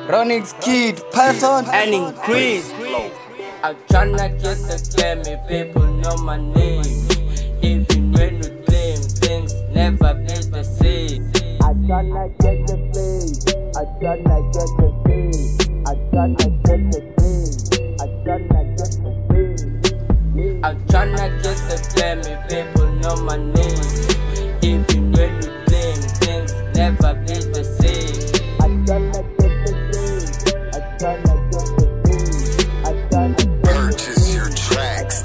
Ronix Kid, Python, and increase. I'm tryna get the Grammy, people know my name. Even when we claim things never be the same. I'm tryna get the fame, I'm tryna get the fame, I'm tryna get the fame, I'm tryna get the fame. I'm tryna get the Grammy, people know my name. Even when we claim things never be the same. I'm tryna get the fame, I'm tryna get the fame, I'm tryna get the Purchase your tracks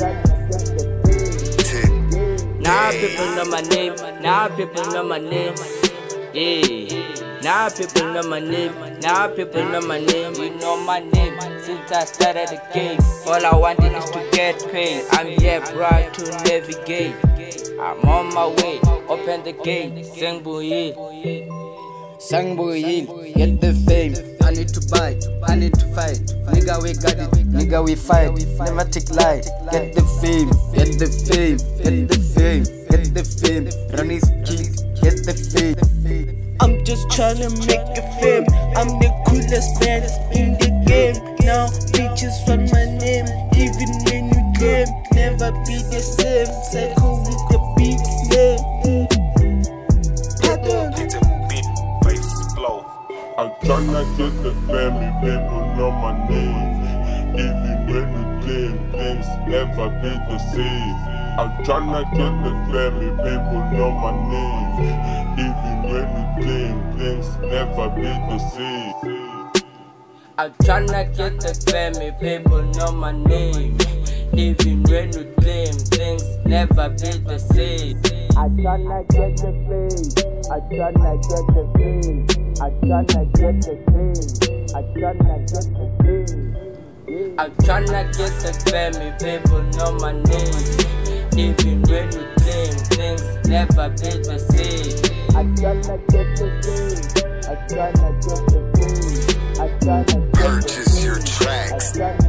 today. Now people know my name, now people know my name. Yeah, now people know my name, now people know my name. You know my name since I started the game. All I wanted is to get paid. I'm here, bro, to navigate. I'm on my way, open the gate, sing boy. Sangbo Hill, get the fame. I need to buy, I need to fight. Nigga, we got it, nigga, we fight. Never take light. Get the fame, get the fame, get the fame, get the fame. Ronix Kid, get the fame. I'm just tryna make a fame. I'm the coolest man in the game. Now bitches want my name. Even when you claim, never be the same. Psycho with the big name. It's a bit bass flow. I'm tryna get the family, people know my name. Even when we claim things never be the same. I'm tryna get the family, people know my name. Even when we claim things never be the same. I'm tryna get the family, people know my name. Even when we claim things never be the same. I'm tryna get the fame, I'm tryna get the fame, I'm tryna get the fame, I'm tryna get the fame. I'm tryna get the family, people know my name. Even when we claim things never be the same. I'm tryna get the fame, I'm tryna get the fame, I'm tryna get the fame. Purchase your tracks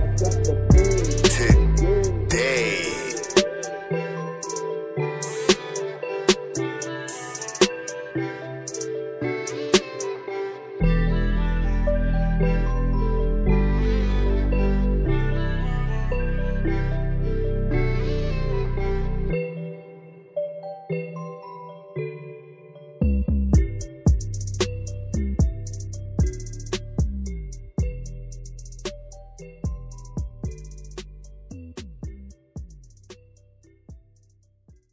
today.